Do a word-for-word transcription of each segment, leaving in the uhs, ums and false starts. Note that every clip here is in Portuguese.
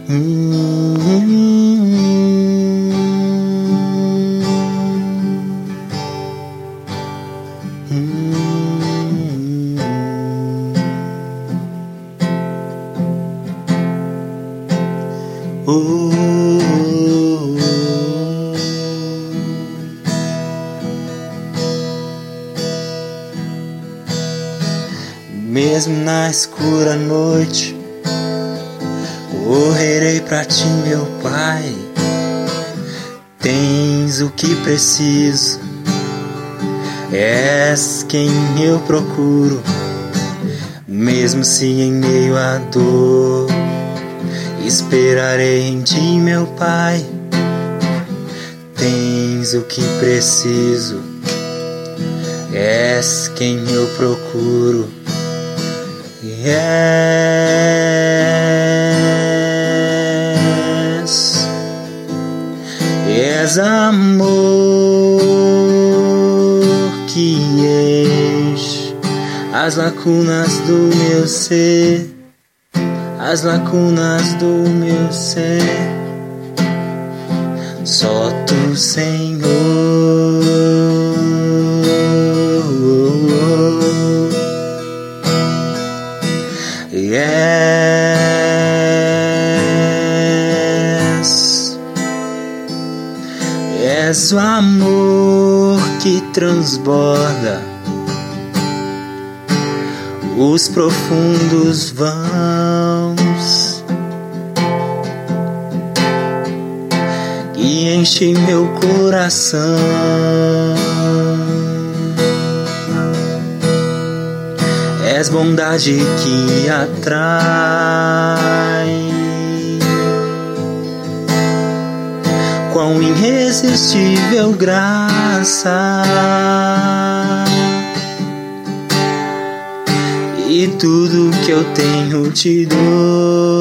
Oh, mesmo na escura noite, correrei pra ti, meu Pai. Tens o que preciso, és quem eu procuro. Mesmo se em meio à dor, esperarei em ti, meu Pai. Tens o que preciso, és quem eu procuro. És, és amor que enche as lacunas do meu ser, as lacunas do meu ser. Só tu, Senhor. És, és o amor que transborda os profundos vãos, que enche meu coração. És bondade que atrai, quão irresistível graça, e tudo que eu tenho te dou.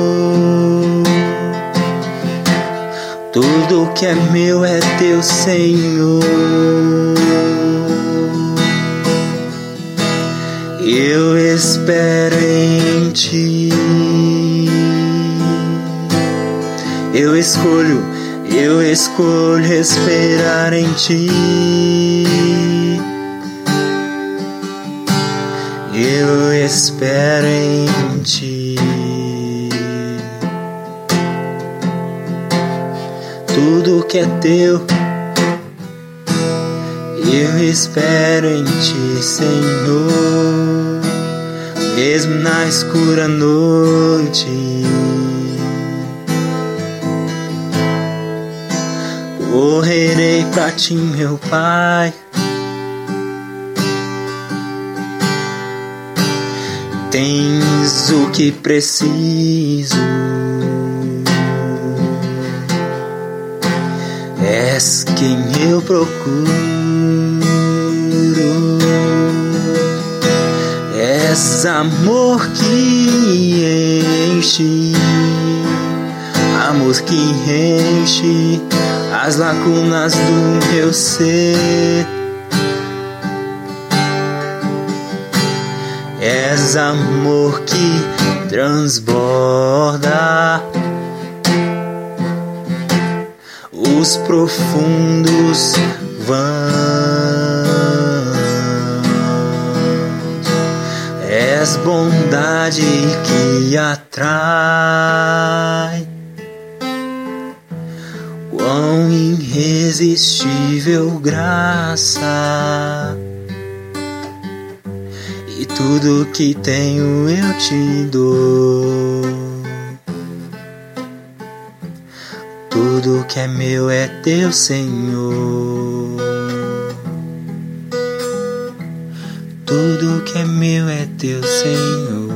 Tudo que é meu é teu, Senhor. Eu espero em ti. Eu escolho, eu escolho esperar em ti. Eu espero em ti. Tudo que é teu, eu espero em ti, Senhor. Mesmo na escura noite, correrei pra ti, meu Pai. Tens o que preciso, és quem eu procuro. És amor que enche, amor que enche as lacunas do meu ser. És amor que transborda os profundos vãos. És bondade que atrai, quão irresistível graça, e tudo que tenho eu te dou. Tudo que é meu é teu, Senhor. Tudo que é meu é teu, Senhor.